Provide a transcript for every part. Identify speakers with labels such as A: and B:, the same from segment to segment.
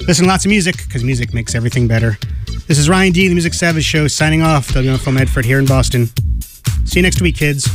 A: Listen to lots of music, because music makes everything better. This is Ryan D, the Music Savage Show, signing off. WFO Medford here in Boston. See you next week, kids.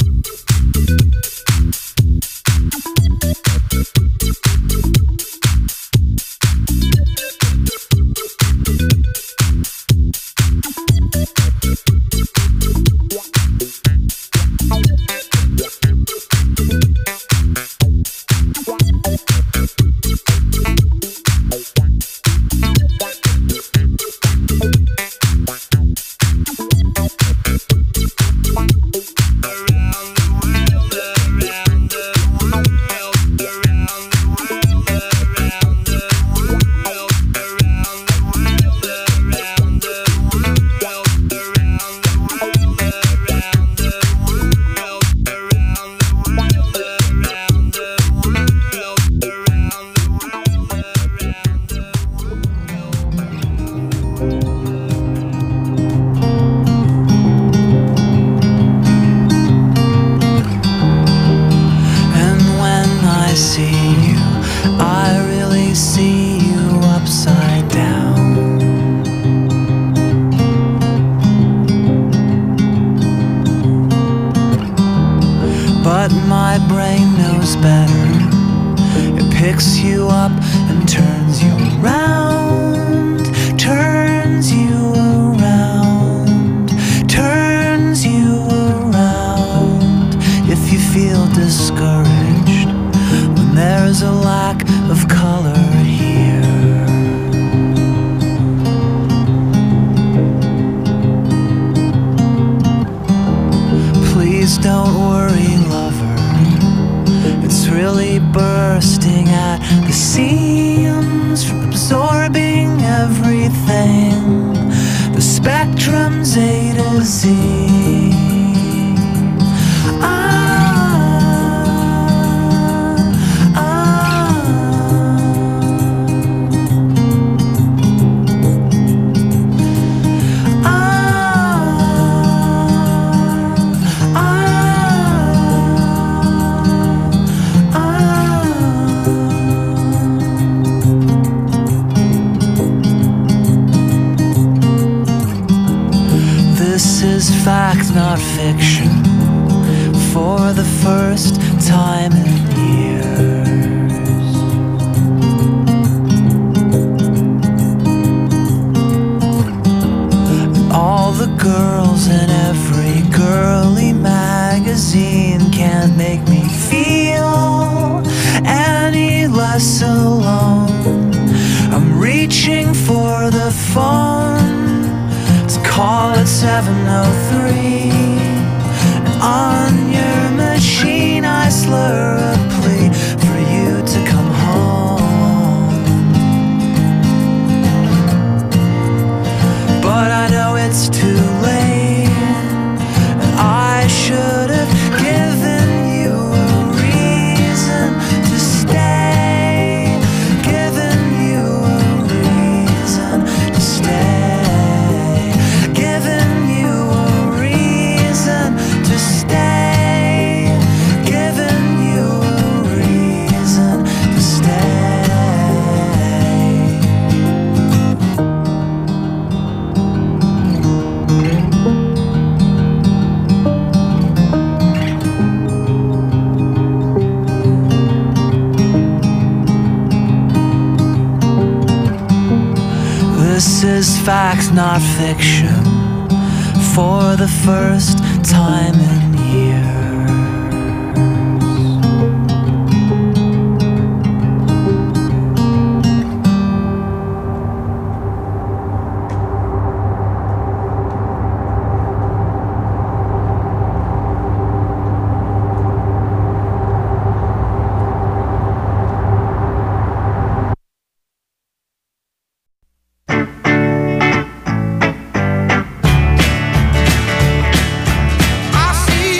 B: Fact, not fiction, for the first time in years.
C: I see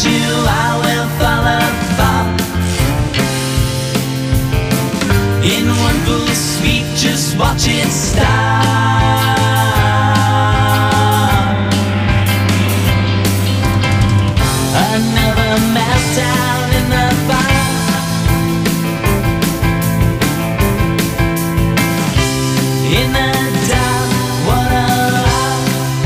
B: you I will fall apart. In one full sweep, just watch it start. Another meltdown in the bar. In the dark, what a lie.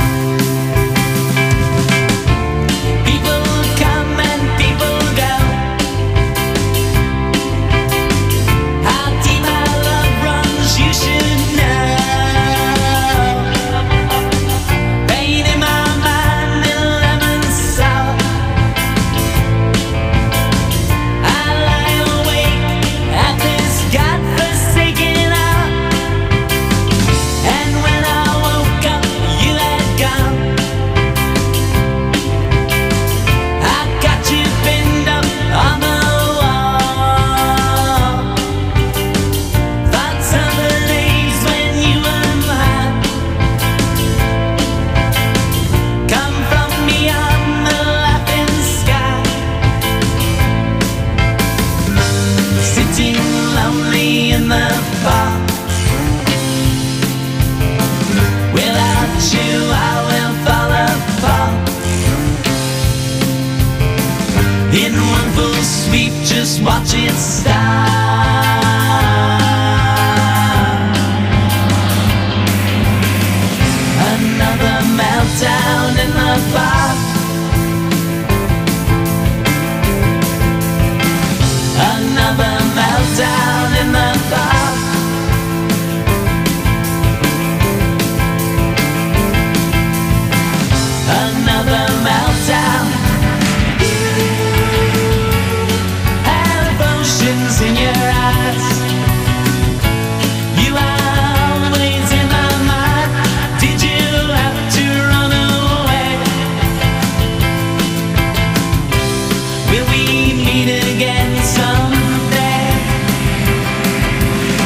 B: People come and people go. How deep our love runs, you should know. Pain in my mind, in lemon sour. I lie awake at this godforsaken hour. And when I woke up, you had gone. I got you pinned up on the wall. Thoughts of the days when you were mine. Come from beyond the laughing sky. Sitting lonely in the bar. Without you I will fall apart. In one full sweep, just watch it start. Another meltdown in the bar. Another meltdown in the bar. Another meltdown. Have oceans in your eyes. You are always in my mind. Did you have to run away? Will we meet again someday?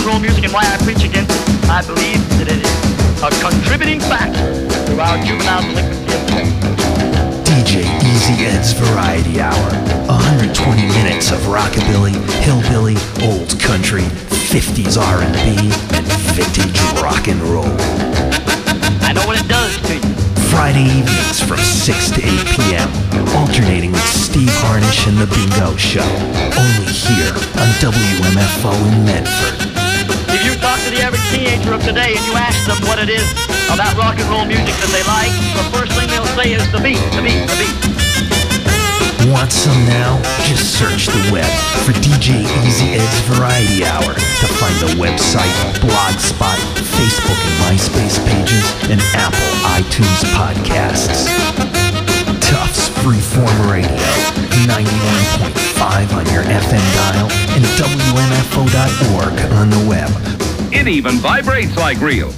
C: roll music and why I preach against it. I believe that it is a contributing factor to our juvenile delinquency epidemic.
D: DJ Easy Ed's Variety Hour. 120 minutes of rockabilly, hillbilly, old country, 50s R&B, and vintage rock and roll.
C: I know what it does to you.
D: Friday evenings from 6 to 8 p.m. Alternating with Steve Harnish and The Bingo Show. Only here on WMFO in Medford.
C: If you talk to the average teenager of today and you ask them what it is about rock and roll music that they like, the first thing they'll say is the beat, the beat, the beat.
D: Want some now? Just search the web for DJ Easy Ed's Variety Hour to find the website, Blogspot, Facebook and MySpace pages, and Apple iTunes podcasts. Tufts Freeform Radio, 91.5 on your FM dial and WMFO.org on the web.
E: It even vibrates like real.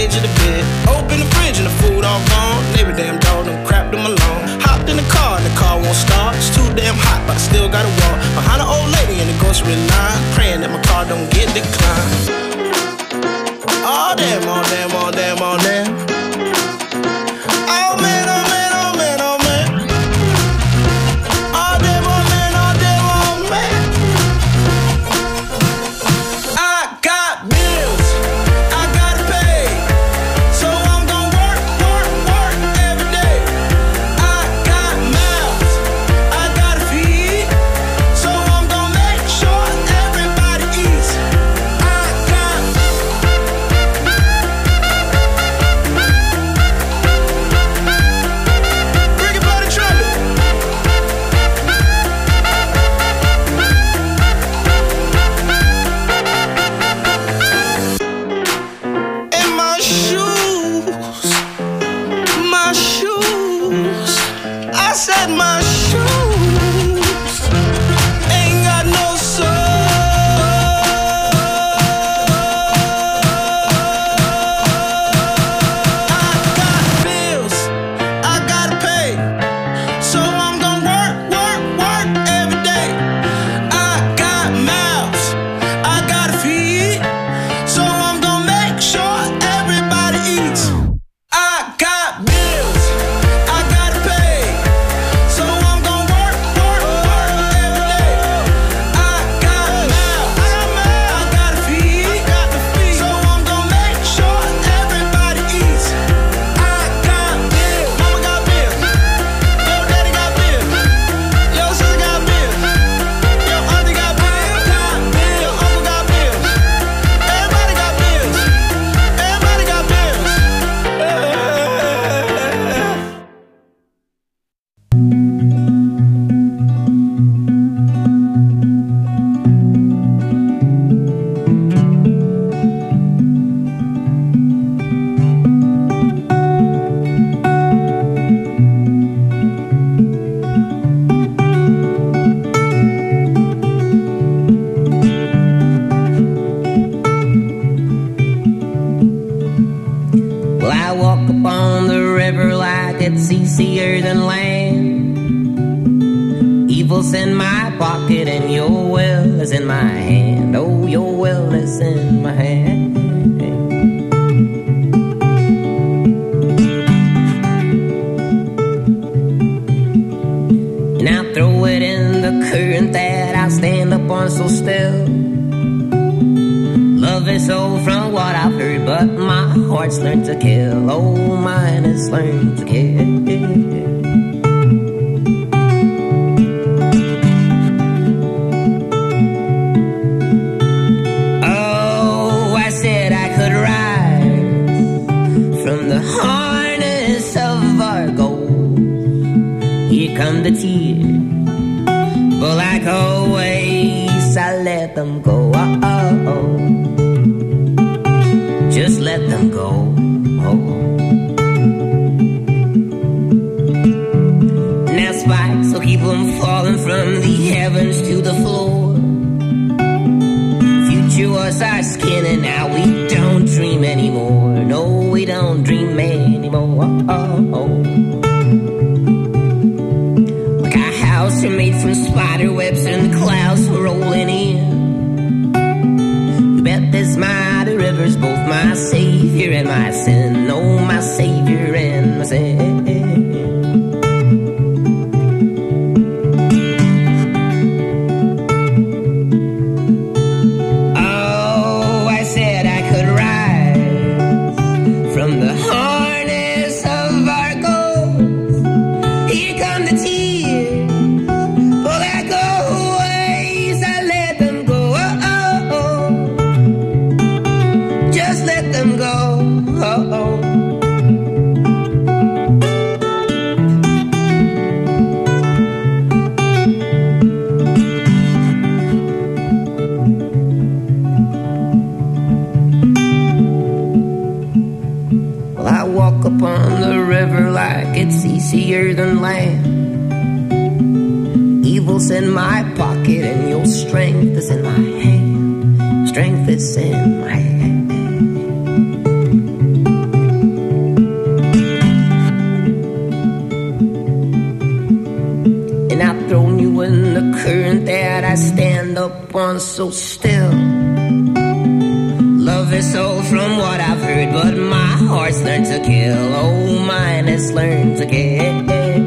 F: edge of the bed. Open the fridge and the food all gone. Neighbor damn dog done crapped him alone. Hopped in the car and the car won't start. It's too damn hot, but I still gotta walk behind an old lady in the grocery line, praying that my car don't get declined. Oh damn, oh damn, oh damn, oh damn. Oh man, oh man, oh man, oh man. Oh damn, oh man, oh damn, oh man. I got bills I gotta pay, so I'm gonna work, work, work every day. I got mouths I gotta feed, so I'm gonna make sure everybody eats. I got Ricky Bobby Trumpet. In my shoes, my shoes. I said my shoes ain't got no soul. I got bills I gotta pay, so I'm gonna work, work, work every day. I got mouths I gotta feed, so I'm gonna make sure everybody eats. I got bills I gotta pay, so I'm gonna work, work, work every day. I got mouths I gotta feed, so I'm gonna make sure everybody eats. I got bills. Mama got bills. Yo, daddy got bills. Yo, sister got bills. Yo, auntie got bills. Yo, uncle got bills. Everybody got bills. Everybody got bills.
G: Well, I walk upon the river like it's easier than land. Evil's in my pocket and your will is in my hand. Oh, your will is in my hand. And I throw it in the current that I stand up on so still. Love is so from what I've heard, but my heart's learned to kill. Oh, mine has learned to kill. Oh, I said I could rise from the harness of our gold. Here come the tears, but like always, I let them go. Just let them go. Now spikes will keep them falling from the heavens to the floor. Future was our skin and now we don't dream anymore. No, we don't dream anymore. Like our house are made from spider webs and the clouds were rolling in. You bet this mighty river's both my savior and my sin. Oh, my savior and my sin. Oh, I said I could rise from the harness of our goals. Here come the tears, but like always, I let them go. Just let them go. Well, I walk upon the river like it's easier than land. Evil's in my pocket and your strength is in my hand. Strength is in my hand. thrown you in the current that I stand up on so still. Love is sold from what I've heard, but my heart's learned to kill. Oh, mine has learned to kill.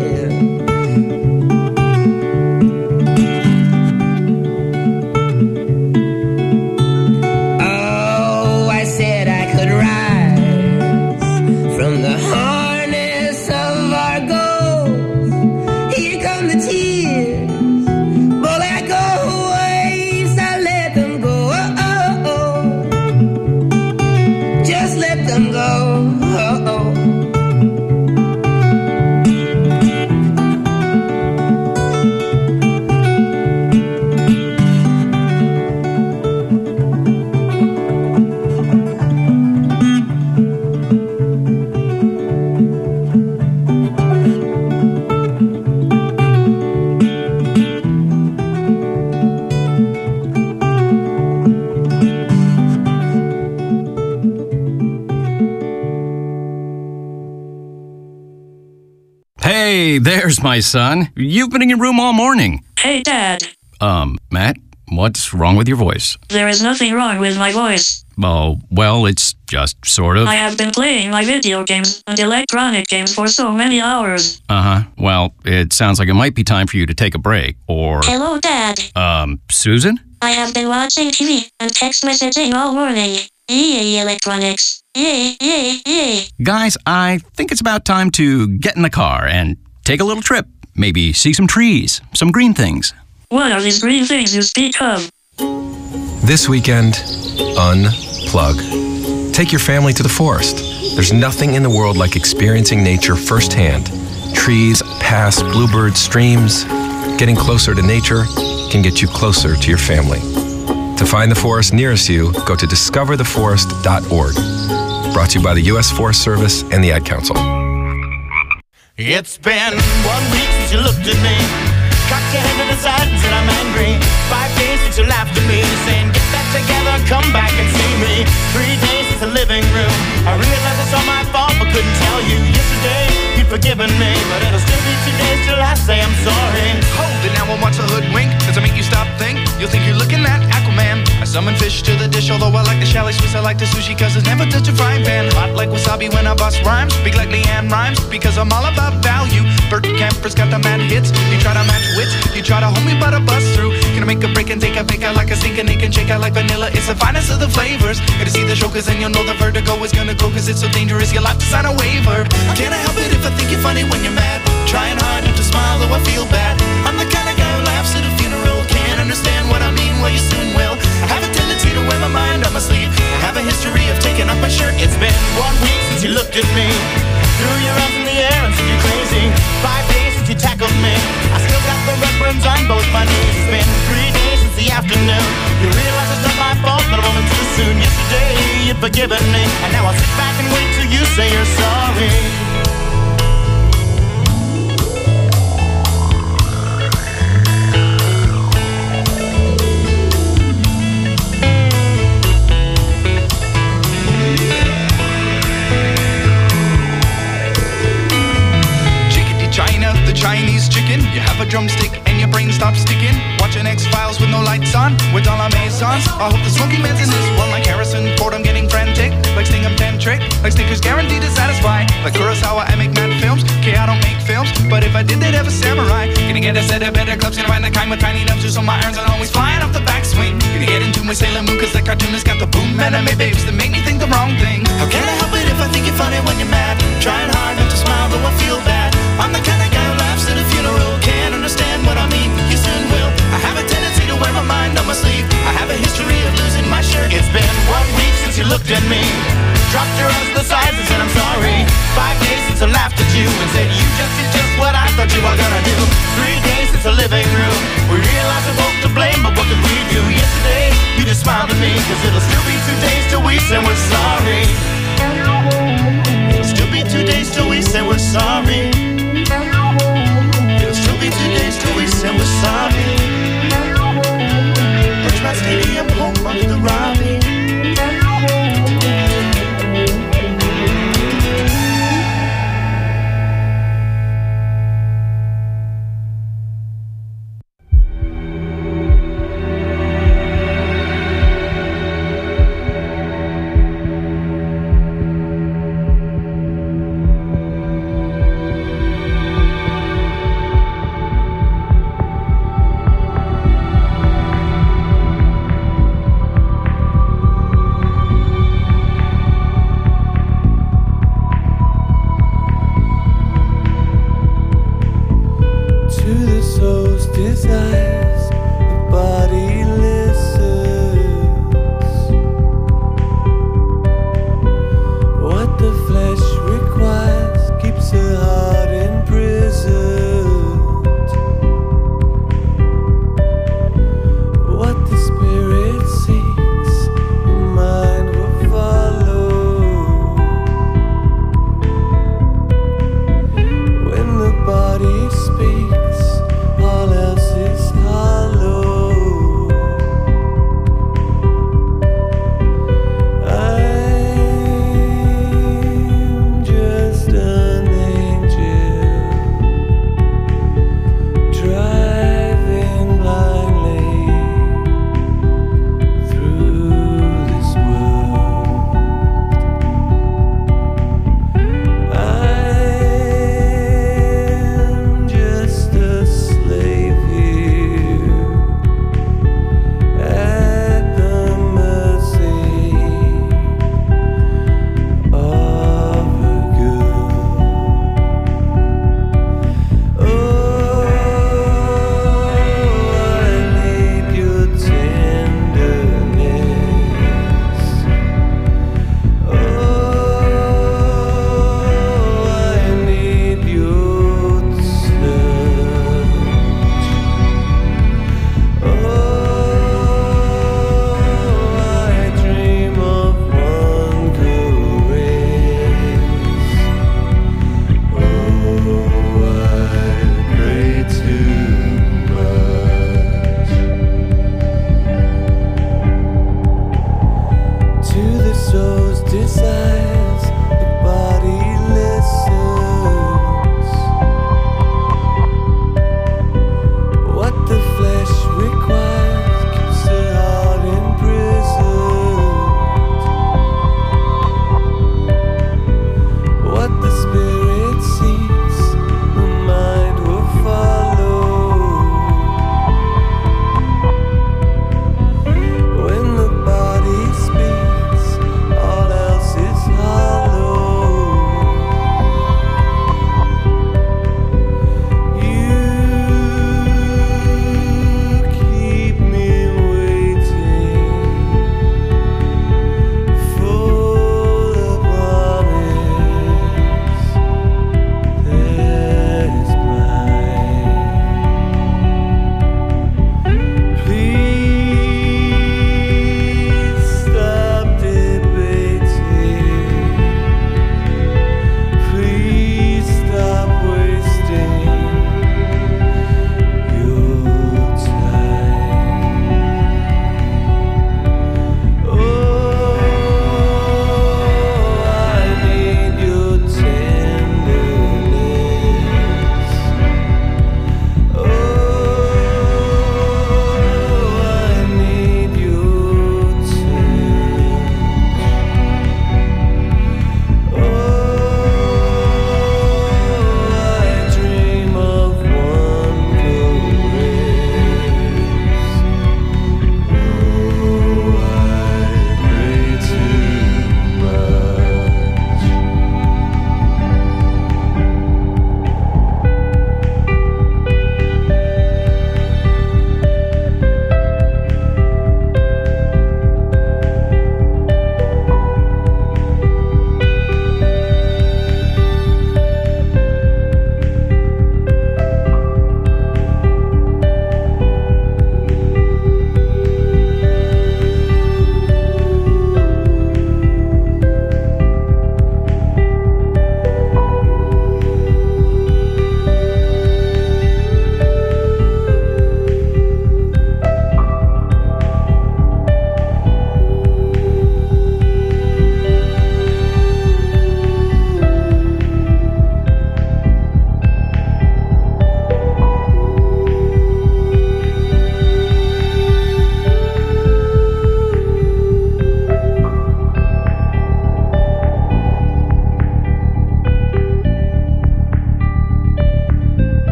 G: Oh, I said I could rise from the harness of our goals. Here come the tears, but like go waves, I let them go. Just let them go.
H: Hey, there's my son. You've been in your room all morning.
I: Hey, Dad.
H: Matt, what's wrong with your voice?
I: There is nothing wrong with my voice.
H: Oh, well, it's just sort of.
I: I have been playing my video games and electronic games for so many hours.
H: Uh-huh. Well, it sounds like it might be time for you to take a break, or...
I: Hello, Dad.
H: Susan?
I: I have been watching TV and text messaging all morning. Yay, electronics. Yay.
H: Guys, I think it's about time to get in the car and take a little trip. Maybe see some trees, some green things.
I: What are these green things you speak of?
J: This weekend, unplug. Take your family to the forest. There's nothing in the world like experiencing nature firsthand. Trees, paths, bluebirds, streams. Getting closer to nature can get you closer to your family. To find the forest nearest you, go to discovertheforest.org. Brought to you by the U.S. Forest Service and the Ad Council.
F: It's been 1 week since you looked at me, cocked your head to the side and said I'm angry. 5 days since you laughed at me, saying get that together, come back and see me. 3 days since the living room, I realized it's all my fault but couldn't tell you. Yesterday you'd forgiven me, but it'll still be 2 days till I say I'm sorry.
K: Hold it now and watch a hoodwink. Does it make you stop think? You'll think you're looking at Aquaman. I summon fish to the dish, although I like the chalet Swiss, I like the sushi cause it's never touch a frying pan. Hot like wasabi when I bust rhymes, speak like Leanne Rhymes because I'm all about value. Bert Kemper's got the mad hits. You try to match wits, you try to hold me but I bust through. Gonna make a break and take a pick out like a sink and can shake out like vanilla. It's the finest of the flavors. Gotta see the show cause then you'll know the vertigo is gonna go cause it's so dangerous you'll have to sign a waiver. Can't I help it if I think you're funny when you're mad? Trying hard not to smile though I feel bad. I'm the kind of guy who laughs at a funeral. Can't understand what I mean, well you soon will. I have a tendency to wear my mind on my sleeve. I have a history of taking off my shirt. It's been 1 week since you looked at me, threw your arms in the air and said you're crazy. 5 days since you tackled me, I still got the red burns on both my knees. It's been 3 days since the afternoon, you realize it's not my fault, but a moment too soon. Yesterday you'd forgiven me, and now I'll sit back and wait till you say you're sorry. Chinese chicken, you have a drumstick and your brain stops sticking. Watching X-Files with no lights on, with all our maisons. I hope the smoky man's in this one like Harrison Ford. I'm getting frantic, like Stingham Tantric, like Snickers guaranteed to satisfy. Like Kurosawa, I make mad films. Okay, I don't make films, but if I did, they'd have a samurai. Gonna get a set of better clubs, gonna find the kind with tiny dumpsters, so my irons are always flying off the backswing. Gonna get into my Sailor Moon, cause the cartoonist got the boom anime babes that make me think the wrong thing. How can I help it if I think you're funny when you're mad? Trying hard not to smile, though I feel bad. I'm the kind of guy who laughs at a funeral. Can't understand what I mean, you soon will. I have a tendency to wear my mind on my sleeve. I have a history of losing my shirt. It's been 1 week since you looked at me, dropped your arms to the sides and said I'm sorry. 5 days since I laughed at you and said you just did just what I thought you were gonna do. 3 days since the living room, we realized we're both to blame, but what could we do? Yesterday, you just smiled at me, cause it'll still be 2 days till we say we're sorry. It'll still be 2 days till we say we're sorry. It'll still be 2 days till we say we're sorry.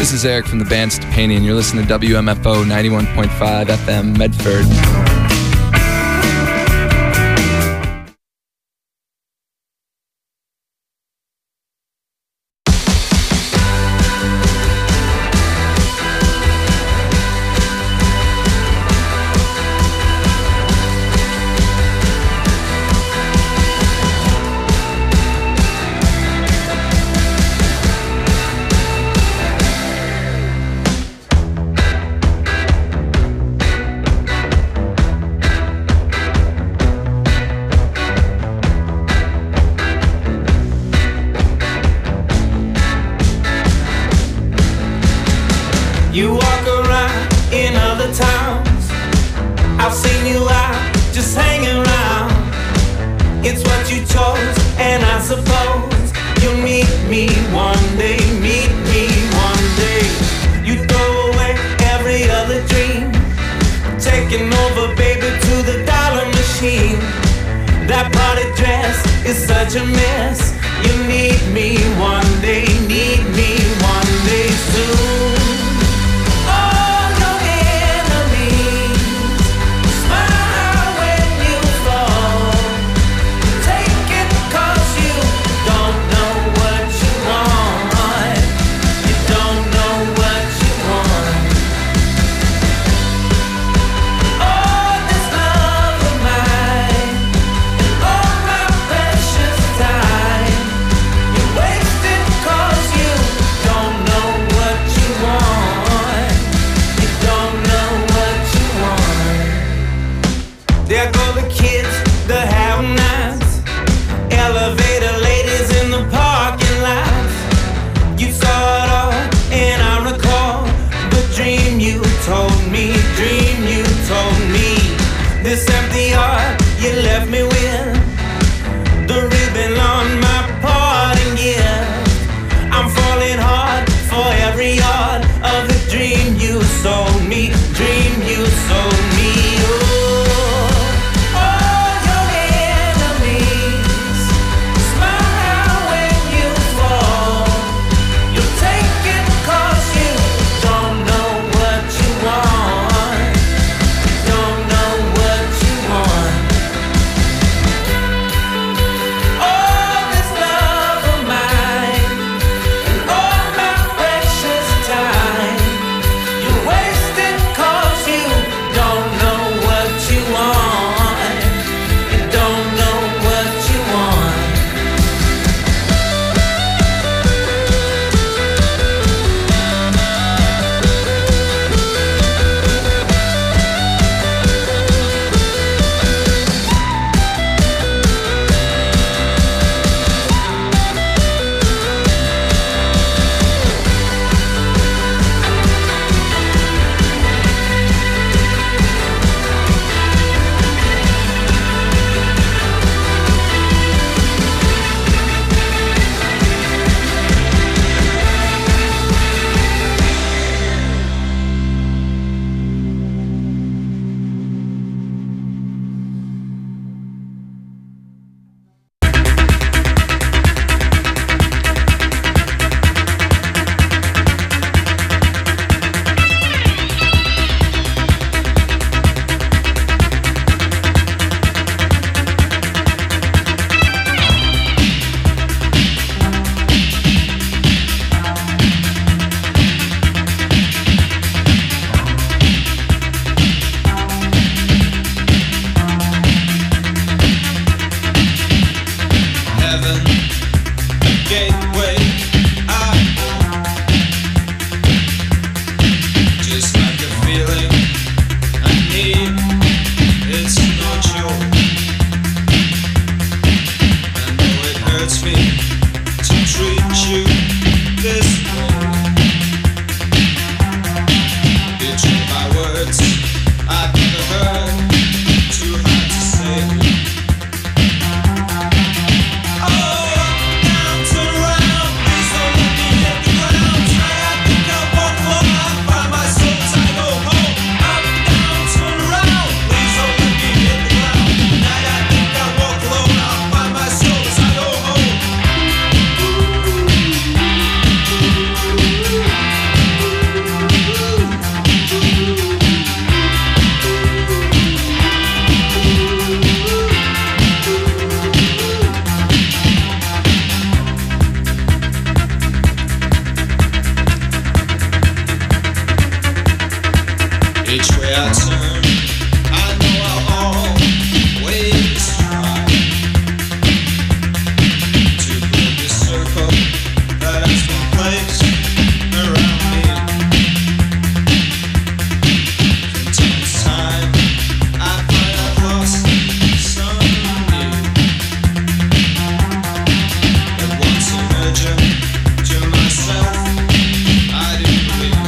L: This is Eric from the band Stepanian. You're listening to WMFO 91.5 FM Medford.
F: You walk around in other towns. I've seen you out just hanging around. It's what you chose, and I suppose you'll meet me one day. Meet me one day. You throw away every other dream, taking over, baby, to the dollar machine. That party dress is such a mess. You need me one day. Need me one day soon. There go the kids, the have-nots, elevator ladies in the parking lots. You saw it all, and I recall the dream you told me, This empty heart you left me with, the ribbon on my parting gift. I'm falling hard for every yard of the dream you sold me, Cause
M: Each way I turn, I know I'll always try to break the circle that has been placed around me. From time to time, I find I've lost someone new. But once emerging to myself, I do believe.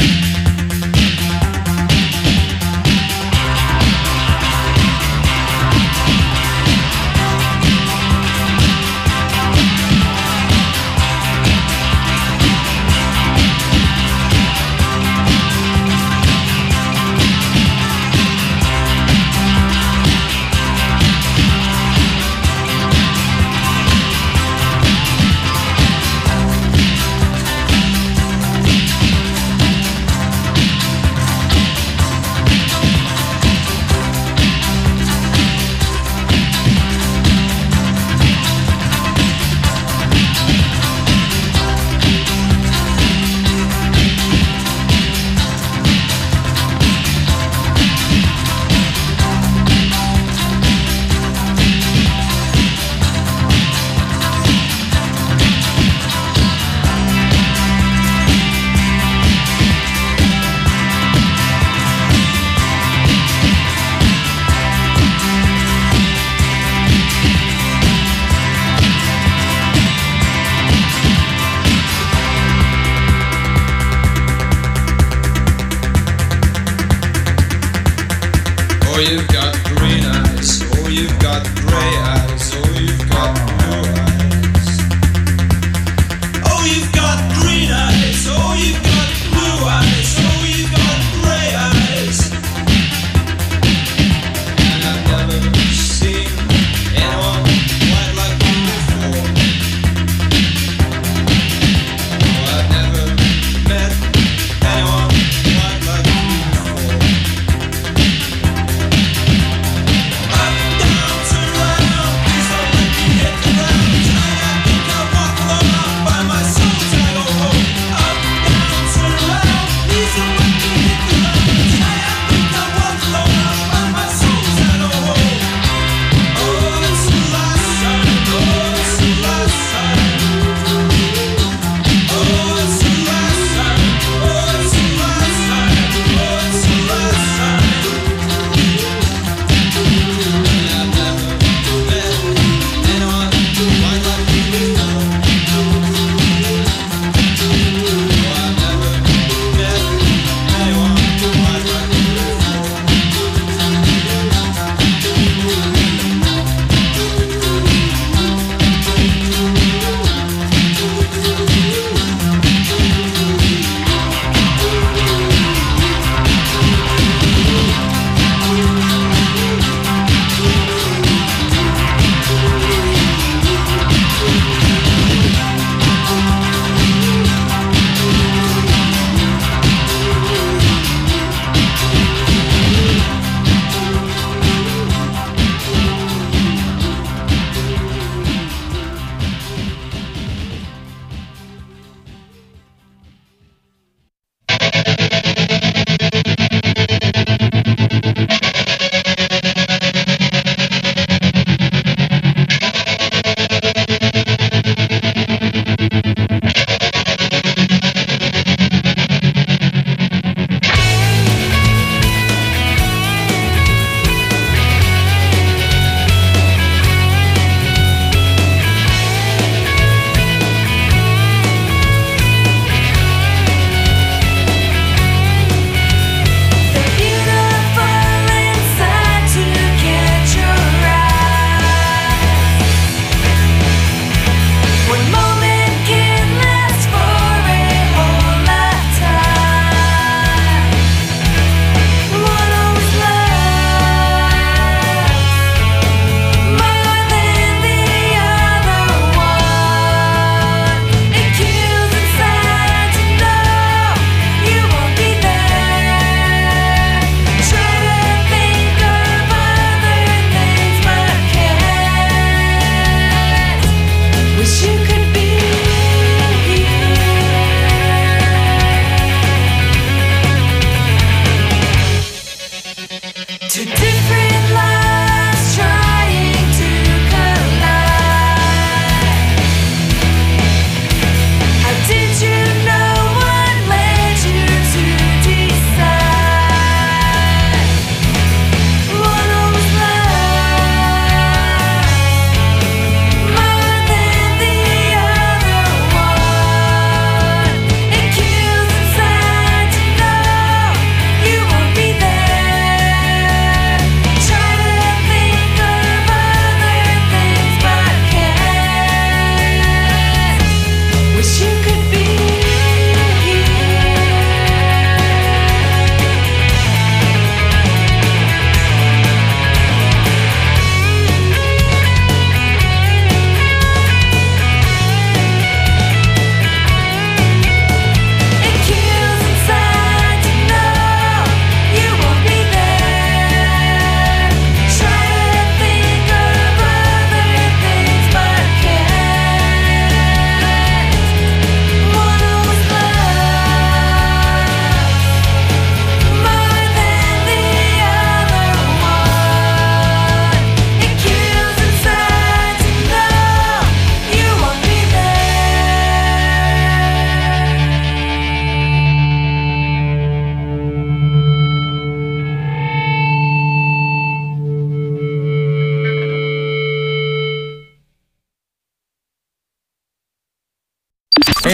M: Oh, you've got green eyes. Oh, you've got gray eyes. Oh, you've got blue eyes. Oh, you've got green eyes. Oh, you've got blue eyes. Oh, you've got gray eyes. And I've never seen anyone quite like you before. Oh, I've never met anyone quite like you before. Up, down, turn around.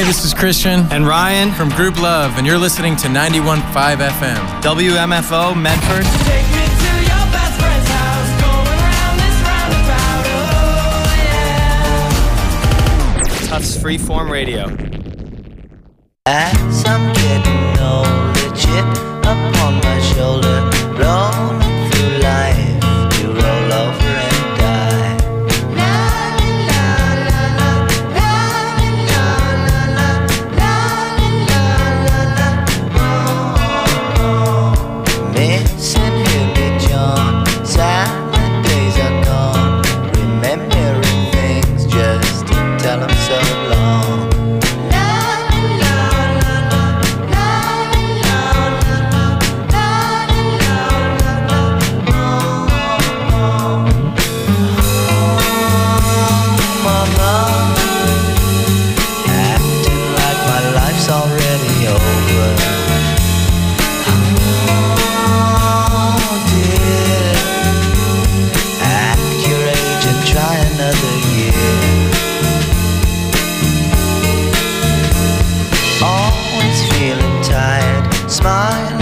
N: Hey, this is Christian and Ryan from Group Love, and you're listening to 91.5 FM. WMFO Medford.
B: Take me to your best friend's house, going around this roundabout, oh yeah.
N: Tufts Freeform Radio.
O: As I'm getting old, a chip upon my shoulder, rolling through life to roll over and die. Missing Hippie John, silent days are gone, remembering things just to tell them so long. Mama, acting like my life's already over. Try another year. Always feeling tired, smile